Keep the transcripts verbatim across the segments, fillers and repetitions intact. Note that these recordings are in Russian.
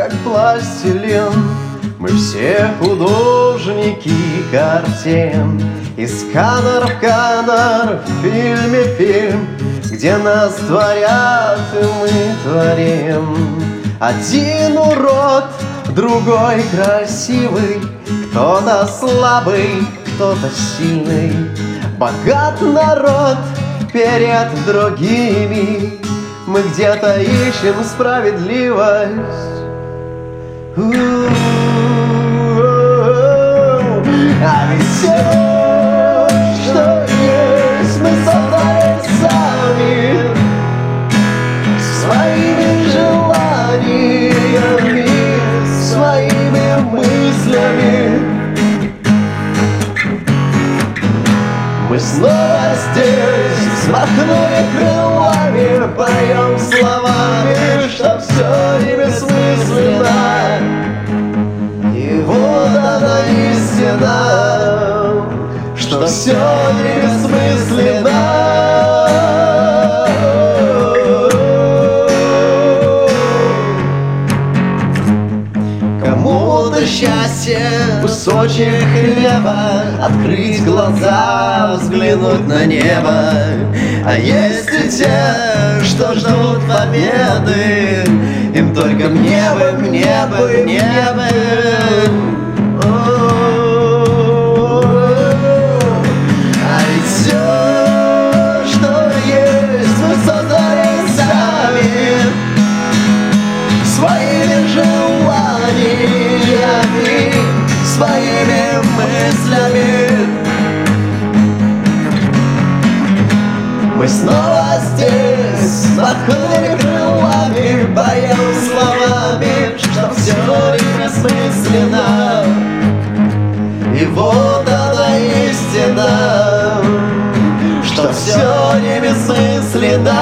как пластилин. Мы все художники картин, из канара в канар, в фильме фильм, где нас творят и мы творим. Один урод, другой красивый, кто-то слабый, кто-то сильный. Богат народ перед другими, мы где-то ищем справедливость. А ведь все, что есть, мы создали сами, своими желаниями, своими мыслями. Мы снова здесь, взмахнули крылами, поем словами, что все не бессмысленно. И вот она истина, что все не бессмысленно. Кому-то счастье, кусочек хлеба, открыть глаза, взглянуть на небо. А есть и те, что ждут победы, им только мне бы, мне бы, мне бы. А ведь все, что есть, мы создали сами, своими желаниями, своими мыслями. Мы снова здесь, махнули крылами, поем словами, что все не бессмысленно. И вот она истина, что все не бессмысленно.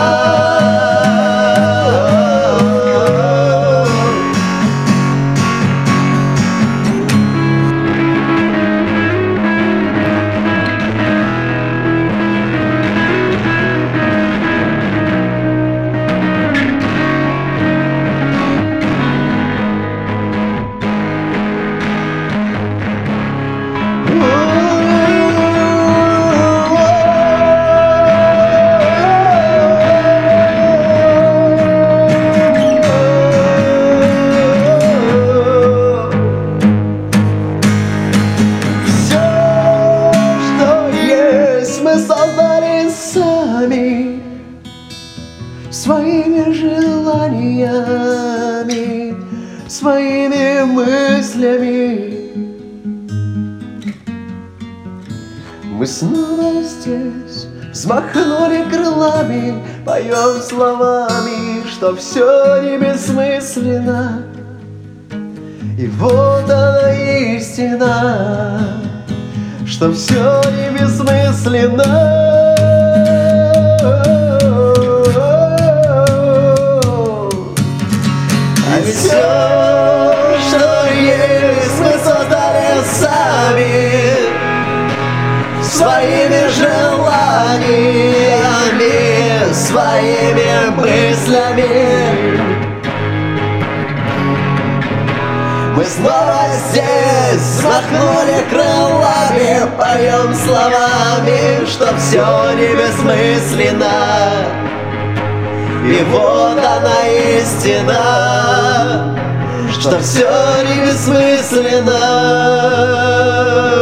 Своими желаниями, своими мыслями. Мы снова здесь, взмахнули крылами, поем словами, что все не бессмысленно. И вот она истина, что все не бессмысленно. Все, что есть, мы создали сами, своими желаниями, своими мыслями. Мы снова здесь, взмахнули крылами, поем словами, что все не бессмысленно. И вот она истина, что все не бессмысленно.